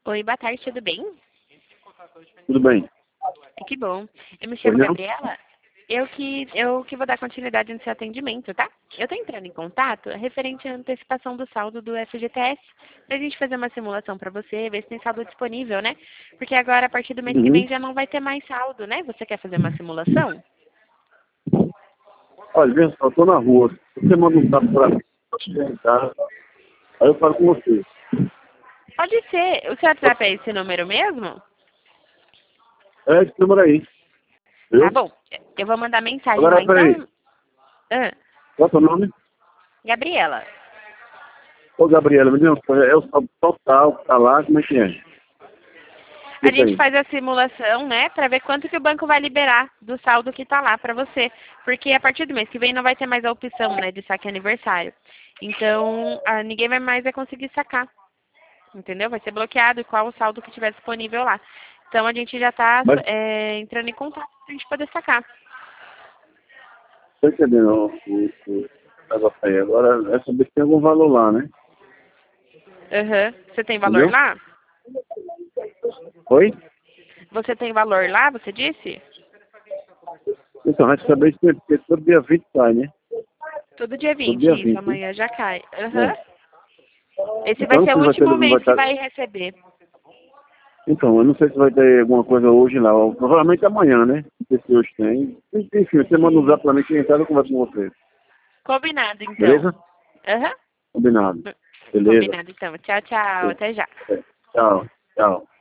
Oi, boa tarde, tudo bem? Tudo bem? Que bom. Eu me Oi, chamo não? Gabriela. Eu que vou dar continuidade no seu atendimento, tá? Eu tô entrando em contato referente à antecipação do saldo do FGTS, pra gente fazer uma simulação pra você, ver se tem saldo disponível, né? Porque agora, a partir do mês que Uhum. vem, já não vai ter mais saldo, né? Você quer fazer uma simulação? Olha, vê só, eu tô na rua. Você manda um zap pra mim, eu chegar em casa, aí eu falo com você. Pode ser. O seu WhatsApp é esse número mesmo? É esse número aí, Tá viu? bom. Eu vou mandar mensagem lá, Agora, peraí, então. Ah, qual é o seu nome? Gabriela. Ô, Gabriela, me diz uma coisa, é o saldo total que tá lá, como é que é? A Fica gente aí. faz a simulação, né, para ver quanto que o banco vai liberar do saldo que está lá para você. Porque a partir do mês que vem não vai ter mais a opção, né, de saque aniversário. Então, ninguém vai mais conseguir sacar, entendeu? Vai ser bloqueado qual o saldo que tiver disponível lá. Então, a gente já está Mas, entrando em contato para a gente poder sacar. tô entendendo o negócio aí. Agora, é saber se tem algum valor lá, né? Aham. Você tem valor Entendeu? lá? Oi? Você tem valor lá, você disse? Então, vai saber se tem, porque todo dia 20 sai, né? Todo dia Todo 20, dia isso, 20, né? amanhã já cai. Aham. É. Esse Então, vai não ser sei o se vai ter, último não vai mês que estar. vai receber. Então, eu não sei se vai ter alguma coisa hoje lá. Provavelmente amanhã, né? Não sei se hoje tem. Enfim, você manda um Sim. zap pra mim que em casa eu converso com você. Combinado, então. Beleza? Aham. Combinado. Beleza. Combinado, então. Tchau, tchau. É. Até já. É. Tchau. Tchau.